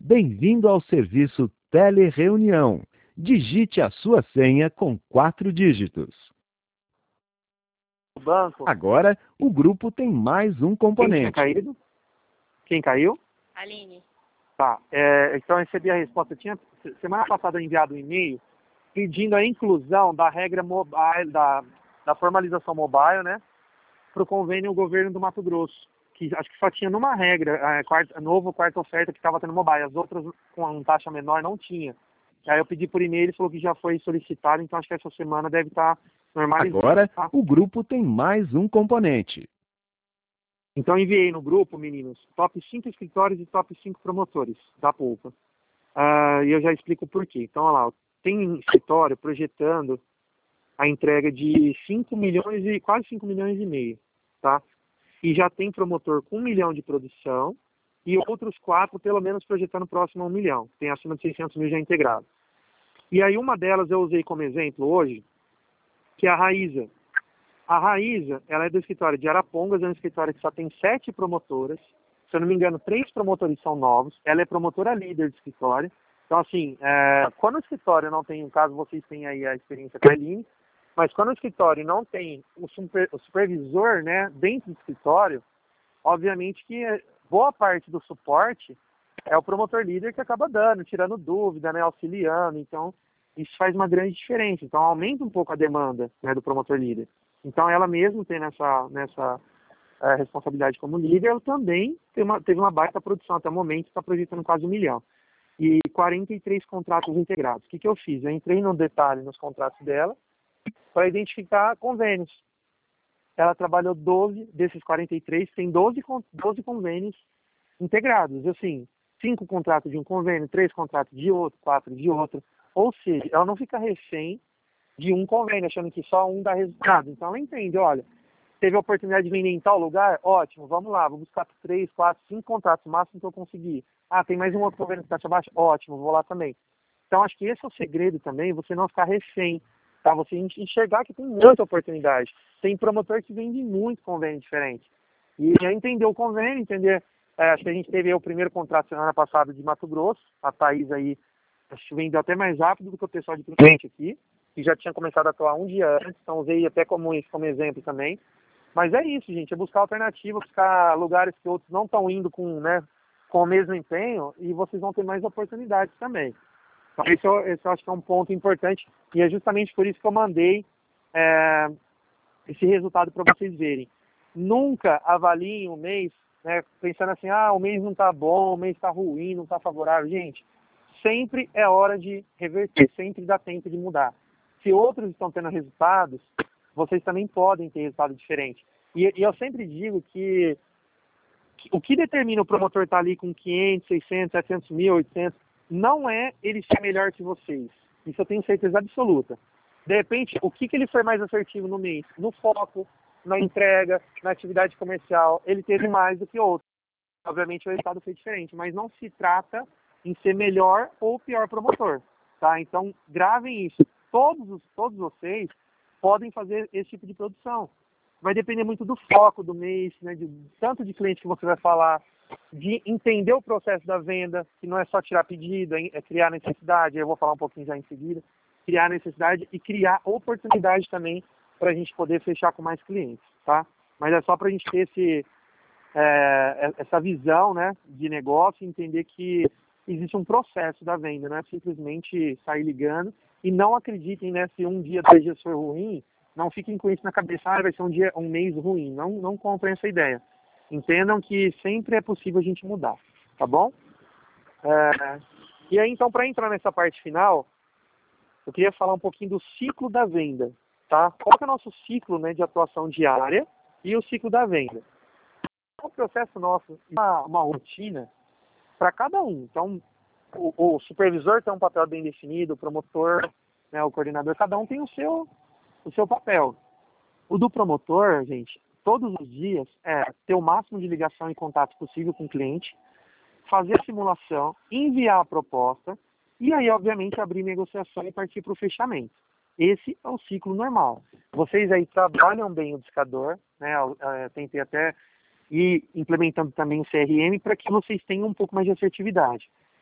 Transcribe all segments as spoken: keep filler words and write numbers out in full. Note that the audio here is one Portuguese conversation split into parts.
Bem-vindo ao serviço Telereunião. Digite a sua senha com quatro dígitos. Banco. Agora, o grupo tem mais um Quem tinha componente. caído? Quem caiu? Aline. Tá. É, então eu recebi a resposta. Eu tinha semana passada enviado um e-mail pedindo a inclusão da regra mobile, da, da formalização mobile, né? Para o convênio governo do Mato Grosso. Que acho que só tinha numa regra, a quarta, novo quarta oferta que estava tendo mobile. As outras com taxa menor não tinha. Aí eu pedi por e-mail, ele falou que já foi solicitado, então acho que essa semana deve estar normalizado. Agora, Tá? o grupo tem mais um componente. Então enviei no grupo, meninos, top cinco escritórios e top cinco promotores da Polpa. Ah, e eu já explico o porquê. Então, olha lá, tem escritório projetando a entrega de cinco milhões e quase cinco milhões e meio, tá? E já tem promotor com um milhão de produção e outros quatro, pelo menos, projetando próximo a um milhão. Tem acima de seiscentos mil já integrado. E aí uma delas eu usei como exemplo hoje, que é a Raíza. A Raíza, ela é do escritório de Arapongas, é um escritório que só tem sete promotoras. Se eu não me engano, três promotores são novos. Ela é promotora líder do escritório. Então, assim, é, quando o escritório não tem, no caso, vocês têm aí a experiência com a Aline, mas quando o escritório não tem o, super, o supervisor, né, dentro do escritório, obviamente que boa parte do suporte é o promotor líder que acaba dando, tirando dúvida, né, auxiliando. Então, isso faz uma grande diferença. Então, aumenta um pouco a demanda, né, do promotor líder. Então, ela mesmo tem nessa, nessa é, responsabilidade como líder, ela também tem uma, teve uma baita produção até o momento, está projetando quase um milhão. E quarenta e três contratos integrados. O que, que eu fiz? Eu entrei no detalhe nos contratos dela para identificar convênios. Ela trabalhou doze desses quarenta e três, tem doze, doze convênios integrados. Assim, cinco contratos de um convênio, três contratos de outro, quatro de outro. Ou seja, ela não fica refém de um convênio, achando que só um dá resultado. Então ela entende, olha, teve a oportunidade de vender em tal lugar? Ótimo, vamos lá, vou buscar três, quatro, cinco contratos, o máximo que eu conseguir. Ah, tem mais um outro convênio que taxa baixa? Ótimo, vou lá também. Então acho que esse é o segredo também, você não ficar refém, tá? Você enxergar que tem muita oportunidade. Tem promotor que vende muito convênio diferente. E entender o convênio, entender, é, acho que a gente teve aí o primeiro contrato semana passada de Mato Grosso, a Thaís aí, acho que vendeu até mais rápido do que o pessoal de cliente aqui, que já tinha começado a atuar um dia antes, então usei até como isso como exemplo também. Mas é isso, gente, é buscar alternativa, buscar lugares que outros não estão indo com, né, com o mesmo empenho e vocês vão ter mais oportunidades também. Então, esse, eu, esse eu acho que é um ponto importante e é justamente por isso que eu mandei é, esse resultado para vocês verem. Nunca avaliem o mês, né, pensando assim, ah, o mês não está bom, o mês está ruim, não está favorável. Gente, sempre é hora de reverter, sempre dá tempo de mudar. Se outros estão tendo resultados, vocês também podem ter resultado diferente. E, e eu sempre digo que, que o que determina o promotor estar ali com quinhentos, seiscentos, setecentos mil, oitocentos, não é ele ser melhor que vocês. Isso eu tenho certeza absoluta. De repente, o que, que ele foi mais assertivo no mês? No foco, na entrega, na atividade comercial, ele teve mais do que outro. Obviamente o resultado foi diferente, mas não se trata em ser melhor ou pior promotor. Tá? Então, gravem isso. Todos, os, todos vocês podem fazer esse tipo de produção. Vai depender muito do foco do mês, né, de tanto de cliente que você vai falar, de entender o processo da venda, que não é só tirar pedido, é criar necessidade, eu vou falar um pouquinho já em seguida, criar necessidade e criar oportunidade também para a gente poder fechar com mais clientes, tá? Mas é só para a gente ter esse, é, essa visão, né, de negócio e entender que existe um processo da venda, não é simplesmente sair ligando. E não acreditem, né, se um dia, dois dias for ruim, não fiquem com isso na cabeça, ah, vai ser um dia, um mês ruim. Não, não comprem essa ideia. Entendam que sempre é possível a gente mudar, tá bom? É, e aí, então, para entrar nessa parte final, eu queria falar um pouquinho do ciclo da venda, tá? Qual que é o nosso ciclo, né, de atuação diária e o ciclo da venda? É um processo nosso, uma, uma rotina para cada um. Então, o, o supervisor tem um papel bem definido, o promotor, né, o coordenador, cada um tem o seu, o seu papel. O do promotor, gente, todos os dias é ter o máximo de ligação e contato possível com o cliente, fazer a simulação, enviar a proposta e aí, obviamente, abrir negociação e partir para o fechamento. Esse é o ciclo normal. Vocês aí trabalham bem o discador, né? Eu, eu tentei até ir implementando também o C R M para que vocês tenham um pouco mais de assertividade.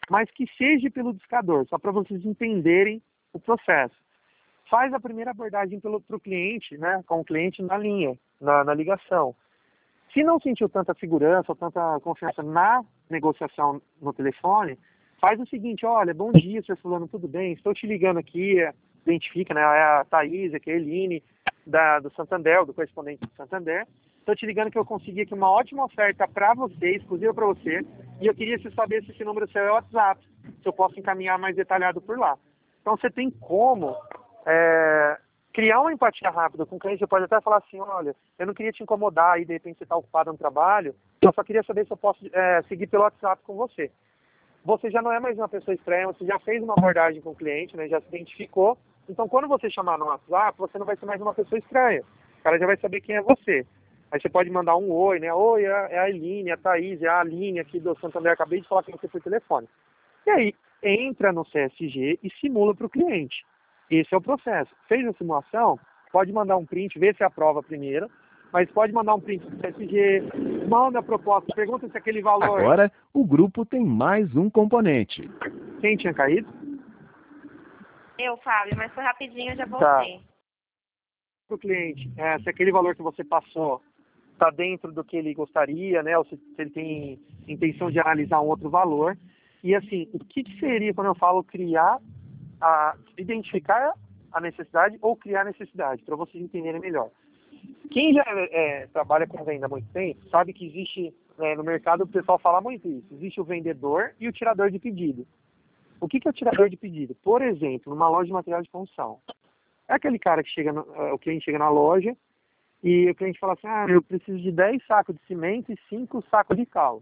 mas que seja pelo discador, só para vocês entenderem o processo. Faz a primeira abordagem para o cliente, né, com o cliente na linha, na, na ligação. Se não sentiu tanta segurança ou tanta confiança na negociação no telefone, faz o seguinte: olha, bom dia, senhor fulano, tudo bem? Estou te ligando aqui, identifica, né, é a Thaís, aqui é a Eline, da, do Santander, do correspondente do Santander. Estou te ligando que eu consegui aqui uma ótima oferta para você, exclusiva para você, e eu queria saber se esse número seu é o WhatsApp, se eu posso encaminhar mais detalhado por lá. Então você tem como é, criar uma empatia rápida com o cliente. Você pode até falar assim: olha, eu não queria te incomodar e de repente você está ocupado no trabalho, eu só queria saber se eu posso é, seguir pelo WhatsApp com você. Você já não é mais uma pessoa estranha, você já fez uma abordagem com o cliente, né, já se identificou. Então quando você chamar no WhatsApp, você não vai ser mais uma pessoa estranha. O cara já vai saber quem é você. Aí você pode mandar um oi, né? Oi, é a Eline, é a Thaís, é a Aline aqui do Santander, acabei de falar com você por telefone. E aí, entra no C S G e simula para o cliente. Esse é o processo. Fez a simulação, pode mandar um print, ver se aprova primeiro, mas pode mandar um print do C S G, manda a proposta, pergunta se aquele valor... Agora, o grupo tem mais um componente. Quem tinha caído? Eu, Fábio, mas foi rapidinho, eu já voltei. Tá. Para o cliente, é, se aquele valor que você passou está dentro do que ele gostaria, né, ou se, se ele tem intenção de analisar um outro valor. E assim, o que, que seria quando eu falo criar, a, identificar a necessidade ou criar a necessidade, para vocês entenderem melhor. Quem já é, trabalha com venda há muito tempo, sabe que existe, né, no mercado o pessoal fala muito isso, existe o vendedor e o tirador de pedido. O que, que é o tirador de pedido? Por exemplo, numa loja de material de construção. É aquele cara que chega, no, o cliente chega na loja e o cliente fala assim: ah, eu preciso de dez sacos de cimento e cinco sacos de cal.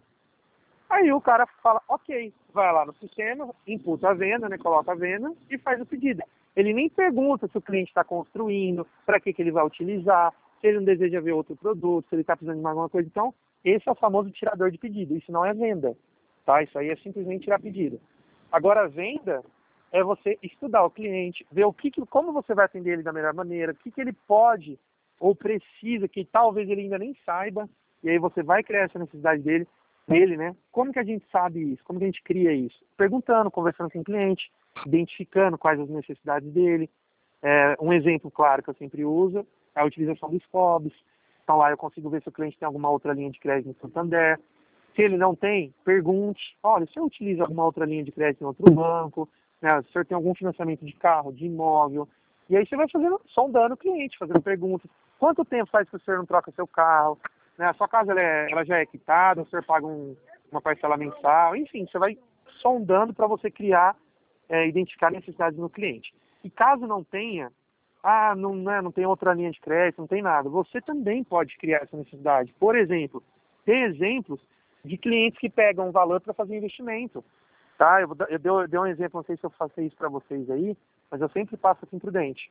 Aí o cara fala: ok, vai lá no sistema, imputa a venda, né, coloca a venda e faz o pedido. Ele nem pergunta se o cliente está construindo, para que, que ele vai utilizar, se ele não deseja ver outro produto, se ele está precisando de mais alguma coisa. Então, esse é o famoso tirador de pedido. Isso não é venda, tá? Isso aí é simplesmente tirar pedido. Agora, a venda é você estudar o cliente, ver o que, como você vai atender ele da melhor maneira, o que, que ele pode ou precisa, que talvez ele ainda nem saiba, e aí você vai criar essa necessidade dele, dele, né? Como que a gente sabe isso? Como que a gente cria isso? Perguntando, conversando com o cliente, identificando quais as necessidades dele. É, um exemplo claro que eu sempre uso é a utilização dos F O Bs. Então lá eu consigo ver se o cliente tem alguma outra linha de crédito no Santander. Se ele não tem, pergunte: olha, se eu utilizo alguma outra linha de crédito em outro banco, né, se o senhor tem algum financiamento de carro, de imóvel. E aí você vai fazendo, sondando o cliente, fazendo perguntas. Quanto tempo faz que o senhor não troca seu carro? Né, a sua casa ela, é, ela já é quitada, o senhor paga um, uma parcela mensal. Enfim, você vai sondando para você criar, é, identificar necessidades no cliente. E caso não tenha, ah, não, né, não tem outra linha de crédito, não tem nada, você também pode criar essa necessidade. Por exemplo, tem exemplos de clientes que pegam um valor para fazer investimento. Tá? Eu, eu, dei, eu dei um exemplo, não sei se eu faço isso para vocês aí, mas eu sempre passo assim prudente.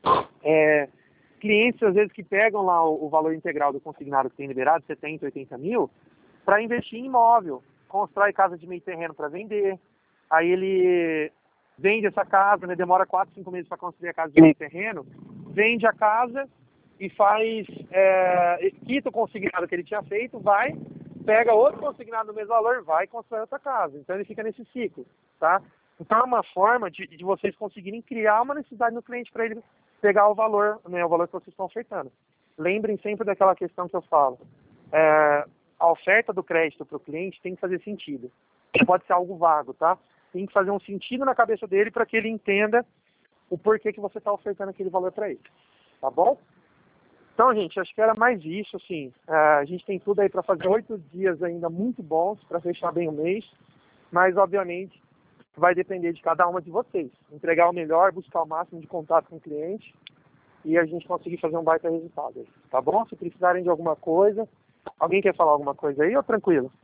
É, clientes, às vezes, que pegam lá o, o valor integral do consignado que tem liberado, setenta, oitenta mil, para investir em imóvel. Constrói casa de meio terreno para vender. Aí ele vende essa casa, né, demora quatro, cinco meses para construir a casa de meio terreno, vende a casa e faz, é, quita o consignado que ele tinha feito, vai, pega outro consignado do mesmo valor, vai e constrói outra casa. Então ele fica nesse ciclo, tá? Então é uma forma de, de vocês conseguirem criar uma necessidade no cliente para ele pegar o valor, né, o valor que vocês estão ofertando. Lembrem sempre daquela questão que eu falo. É, a oferta do crédito para o cliente tem que fazer sentido. Não pode ser algo vago, tá? Tem que fazer um sentido na cabeça dele para que ele entenda o porquê que você está ofertando aquele valor para ele. Tá bom? Então, gente, acho que era mais isso, assim. É, a gente tem tudo aí para fazer oito dias ainda muito bons para fechar bem o mês, mas, obviamente, vai depender de cada uma de vocês. Entregar o melhor, buscar o máximo de contato com o cliente e a gente conseguir fazer um baita resultado aí. Tá bom? Se precisarem de alguma coisa, alguém quer falar alguma coisa aí ou tranquilo?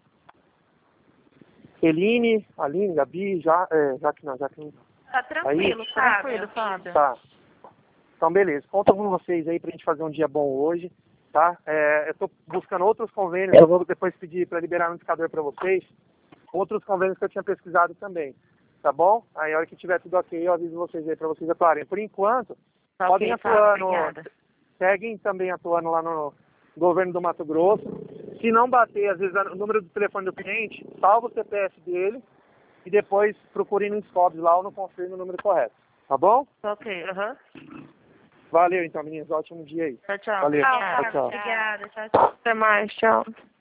Eline, Aline, Gabi, já, é, já que não, já que não. Tá tranquilo, aí, Fábio. Tranquilo, Fábio. Tá. Então, beleza. Conto com vocês aí pra gente fazer um dia bom hoje, tá? É, eu tô buscando outros convênios, eu vou depois pedir para liberar um indicador para vocês, outros convênios que eu tinha pesquisado também, tá bom? Aí, a hora que tiver tudo ok, eu aviso vocês aí para vocês atuarem. Por enquanto, Tá, podem ok, Fábio, atuar no... obrigada. Seguem também atuando lá no governo do Mato Grosso. Se não bater, às vezes, o número do telefone do cliente, salva o C P F dele, e depois procurem no Scobs lá ou no Confirme o número correto. Tá bom? Ok, aham. Valeu então, meninas. Ótimo dia aí. Tchau, tchau. Valeu. Tchau, Tchau, tchau. Obrigada, tchau, tchau. Até mais, tchau.